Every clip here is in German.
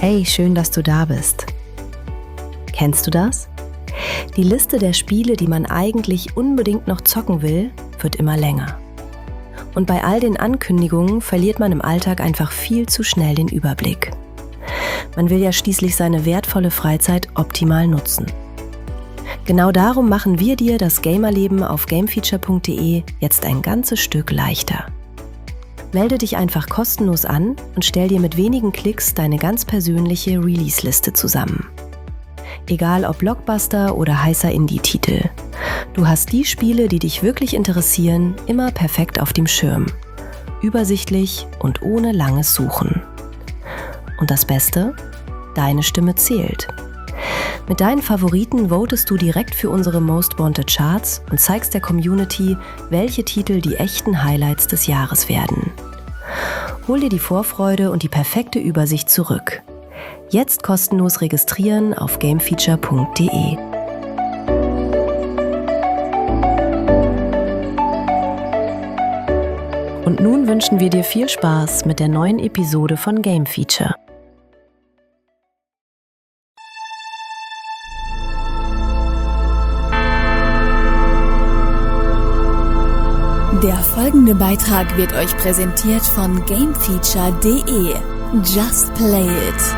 Hey, schön, dass du da bist. Kennst du das? Die Liste der Spiele, die man eigentlich unbedingt noch zocken will, wird immer länger. Und bei all den Ankündigungen verliert man im Alltag einfach viel zu schnell den Überblick. Man will ja schließlich seine wertvolle Freizeit optimal nutzen. Genau darum machen wir dir das Gamerleben auf gamefeature.de jetzt ein ganzes Stück leichter. Melde dich einfach kostenlos an und stell dir mit wenigen Klicks deine ganz persönliche Release-Liste zusammen. Egal ob Blockbuster oder heißer Indie-Titel. Du hast die Spiele, die dich wirklich interessieren, immer perfekt auf dem Schirm. Übersichtlich und ohne langes Suchen. Und das Beste? Deine Stimme zählt. Mit deinen Favoriten votest du direkt für unsere Most Wanted Charts und zeigst der Community, welche Titel die echten Highlights des Jahres werden. Hol dir die Vorfreude und die perfekte Übersicht zurück. Jetzt kostenlos registrieren auf gamefeature.de. Und nun wünschen wir dir viel Spaß mit der neuen Episode von Game Feature. Der folgende Beitrag wird euch präsentiert von gamefeature.de. Just play it!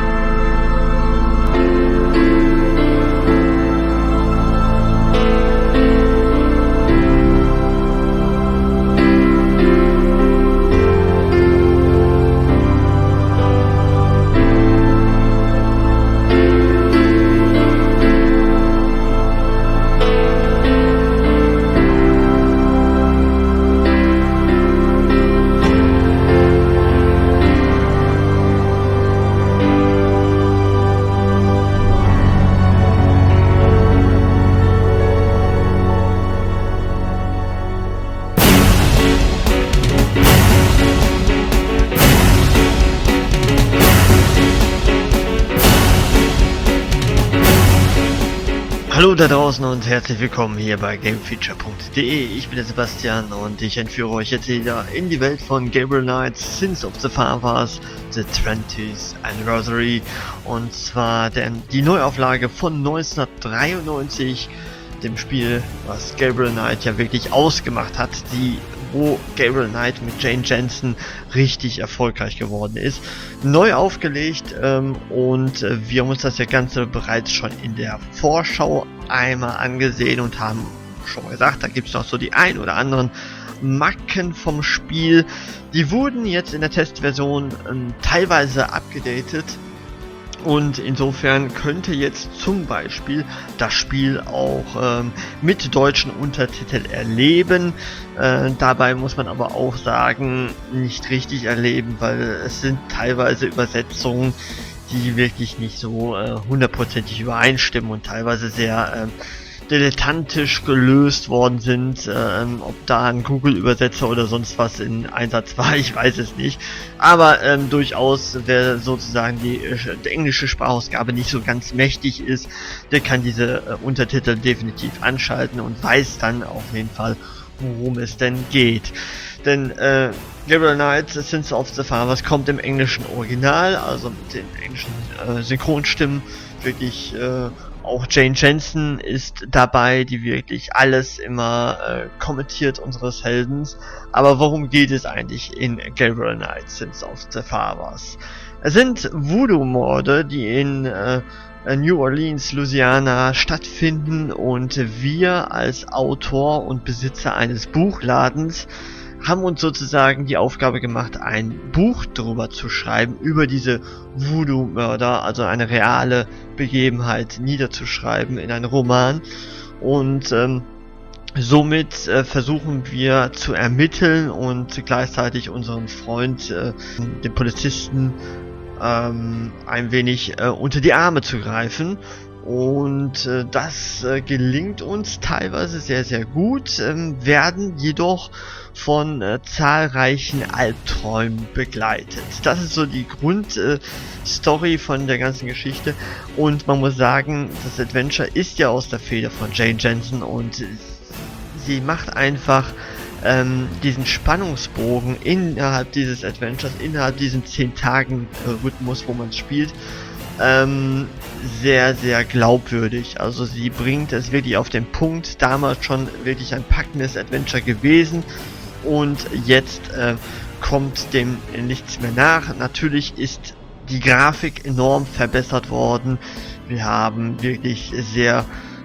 Hallo da draußen und herzlich willkommen hier bei gamefeature.de. Ich bin der Sebastian und ich entführe euch jetzt wieder in die Welt von Gabriel Knights Sins of the Fathers, The 20th Anniversary, und zwar die Neuauflage von 1993, dem Spiel, was Gabriel Knight ja wirklich ausgemacht hat, wo Gabriel Knight mit Jane Jensen richtig erfolgreich geworden ist. Neu aufgelegt und wir haben uns das Ganze bereits schon in der Vorschau einmal angesehen und haben schon gesagt, da gibt es noch so die ein oder anderen Macken vom Spiel. Die wurden jetzt in der Testversion teilweise abgedatet. Und insofern könnte jetzt zum Beispiel das Spiel auch mit deutschen Untertiteln erleben. Dabei muss man aber auch sagen, nicht richtig erleben, weil es sind teilweise Übersetzungen, die wirklich nicht so hundertprozentig übereinstimmen und teilweise sehr dilettantisch gelöst worden sind. Ob da ein Google-Übersetzer oder sonst was in Einsatz war, ich weiß es nicht. Aber durchaus, wer sozusagen die englische Sprachausgabe nicht so ganz mächtig ist, der kann diese Untertitel definitiv anschalten und weiß dann auf jeden Fall, worum es denn geht. Denn Gabriel Knight Sins of the Fathers kommt im englischen Original, also mit den englischen Synchronstimmen, wirklich auch Jane Jensen ist dabei, die wirklich alles immer kommentiert unseres Heldens. Aber worum geht es eigentlich in Gabriel Knight Sins of the Fathers? Es sind Voodoo-Morde, die in New Orleans, Louisiana stattfinden, und wir als Autor und Besitzer eines Buchladens haben uns sozusagen die Aufgabe gemacht, ein Buch darüber zu schreiben, über diese Voodoo-Mörder, also eine reale Begebenheit niederzuschreiben in einen Roman. Und somit versuchen wir zu ermitteln und gleichzeitig unseren Freund, den Polizisten, ein wenig unter die Arme zu greifen. Und das gelingt uns teilweise sehr, sehr gut, werden jedoch von zahlreichen Albträumen begleitet. Das ist so die Grundstory von der ganzen Geschichte, und man muss sagen, das Adventure ist ja aus der Feder von Jane Jensen, und sie macht einfach diesen Spannungsbogen innerhalb dieses Adventures, innerhalb diesen 10 Tagen Rhythmus, wo man spielt, sehr, sehr glaubwürdig. Also sie bringt es wirklich auf den Punkt, damals schon wirklich ein packendes Adventure gewesen und jetzt kommt dem nichts mehr nach. Natürlich ist die Grafik enorm verbessert worden. Wir haben wirklich sehr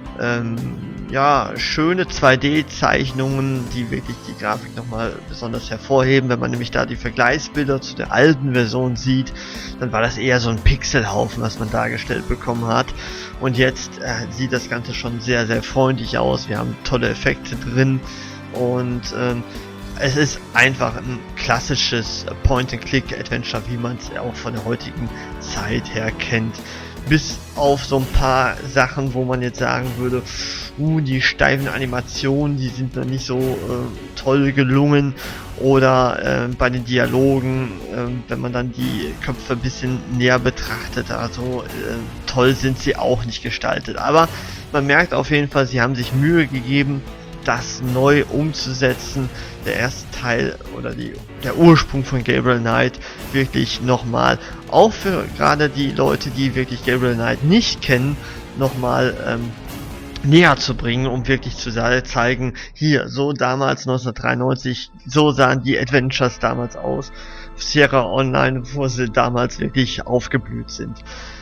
schöne 2D-Zeichnungen, die wirklich die Grafik nochmal besonders hervorheben. Wenn man nämlich da die Vergleichsbilder zu der alten Version sieht, dann war das eher so ein Pixelhaufen, was man dargestellt bekommen hat. Und jetzt sieht das Ganze schon sehr, sehr freundlich aus. Wir haben tolle Effekte drin und es ist einfach ein klassisches Point-and-Click-Adventure, wie man es auch von der heutigen Zeit her kennt. Bis auf so ein paar Sachen, wo man jetzt sagen würde, die steifen Animationen, die sind noch nicht so toll gelungen. Oder bei den Dialogen, wenn man dann die Köpfe ein bisschen näher betrachtet, also toll sind sie auch nicht gestaltet. Aber man merkt auf jeden Fall, sie haben sich Mühe gegeben, das neu umzusetzen. Der erste Teil oder der Ursprung von Gabriel Knight wirklich nochmal, auch für gerade die Leute, die wirklich Gabriel Knight nicht kennen, nochmal näher zu bringen, um wirklich zu zeigen, hier, so damals 1993, so sahen die Adventures damals aus, Sierra Online, wo sie damals wirklich aufgeblüht sind.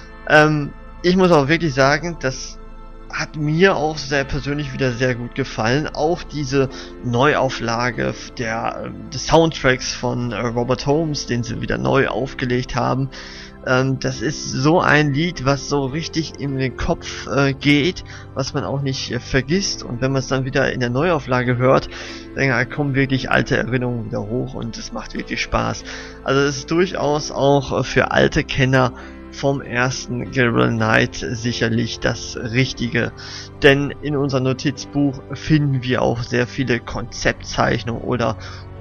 Ich muss auch wirklich sagen, dass hat mir auch sehr persönlich wieder sehr gut gefallen. Auch diese Neuauflage des Soundtracks von Robert Holmes, den sie wieder neu aufgelegt haben. Das ist so ein Lied, was so richtig in den Kopf geht, was man auch nicht vergisst. Und wenn man es dann wieder in der Neuauflage hört, dann kommen wirklich alte Erinnerungen wieder hoch und es macht wirklich Spaß. Also es ist durchaus auch für alte Kenner vom ersten Gabriel Knight sicherlich das Richtige, denn in unserem Notizbuch finden wir auch sehr viele Konzeptzeichnungen oder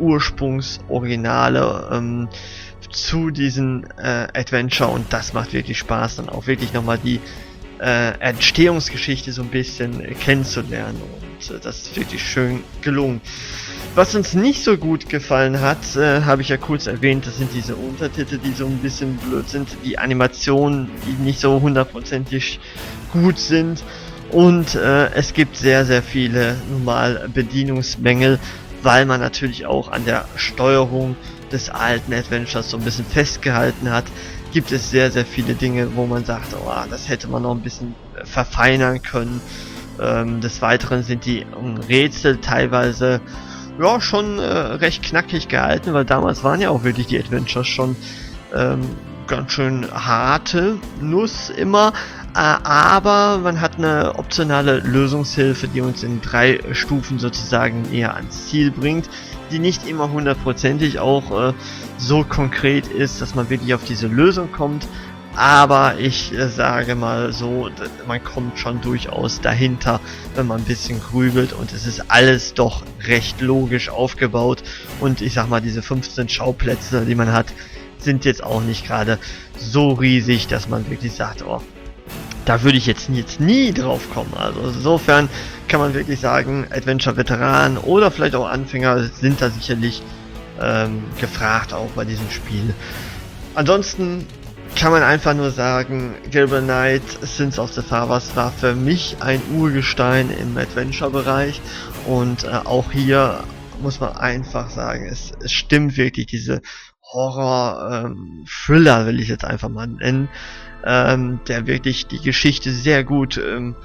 Ursprungsoriginale zu diesen Adventure und das macht wirklich Spaß, dann auch wirklich nochmal die Entstehungsgeschichte so ein bisschen kennenzulernen und das ist wirklich schön gelungen. Was uns nicht so gut gefallen hat, habe ich ja kurz erwähnt, das sind diese Untertitel, die so ein bisschen blöd sind, die Animationen, die nicht so hundertprozentig gut sind und es gibt sehr, sehr viele normal Bedienungsmängel, weil man natürlich auch an der Steuerung des alten Adventures so ein bisschen festgehalten hat. Gibt es sehr, sehr viele Dinge, wo man sagt, oh, das hätte man noch ein bisschen verfeinern können. Des Weiteren sind die Rätsel teilweise schon recht knackig gehalten, weil damals waren ja auch wirklich die Adventures schon ganz schön harte Nuss immer, aber man hat eine optionale Lösungshilfe, die uns in 3 Stufen sozusagen näher ans Ziel bringt, die nicht immer hundertprozentig auch so konkret ist, dass man wirklich auf diese Lösung kommt, aber ich sage mal so, man kommt schon durchaus dahinter, wenn man ein bisschen grübelt und es ist alles doch recht logisch aufgebaut und ich sag mal, diese 15 Schauplätze, die man hat, sind jetzt auch nicht gerade so riesig, dass man wirklich sagt, oh, da würde ich jetzt nie drauf kommen. Also insofern kann man wirklich sagen, Adventure-Veteran oder vielleicht auch Anfänger sind da sicherlich gefragt auch bei diesem Spiel. Ansonsten kann man einfach nur sagen, Gabriel Knight Sins of the Fathers war für mich ein Urgestein im Adventure-Bereich und auch hier muss man einfach sagen, es stimmt wirklich, diese Horror-Thriller will ich jetzt einfach mal nennen, der wirklich die Geschichte sehr gut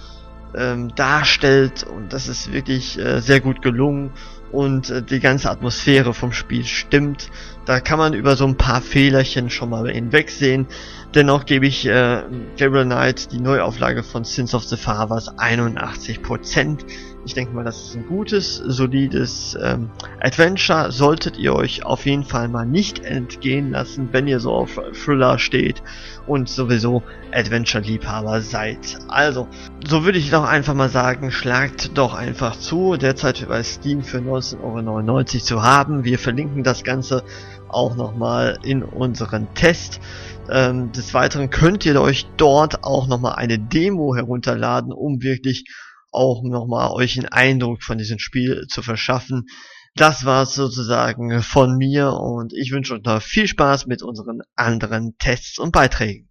darstellt und das ist wirklich sehr gut gelungen und die ganze Atmosphäre vom Spiel stimmt. Da kann man über so ein paar Fehlerchen schon mal hinwegsehen. Dennoch gebe ich Gabriel Knight die Neuauflage von Sins of the Fathers 81%. Ich denke mal, das ist ein gutes, solides Adventure. Solltet ihr euch auf jeden Fall mal nicht entgehen lassen, wenn ihr so auf Thriller steht und sowieso Adventure-Liebhaber seid. Also, so würde ich doch einfach mal sagen, schlagt doch einfach zu. Derzeit bei Steam für 19,99 € zu haben. Wir verlinken das Ganze auch nochmal in unseren Test. Des Weiteren könnt ihr euch dort auch nochmal eine Demo herunterladen, um wirklich auch nochmal euch einen Eindruck von diesem Spiel zu verschaffen. das war's sozusagen von mir und ich wünsche euch noch viel Spaß mit unseren anderen Tests und Beiträgen.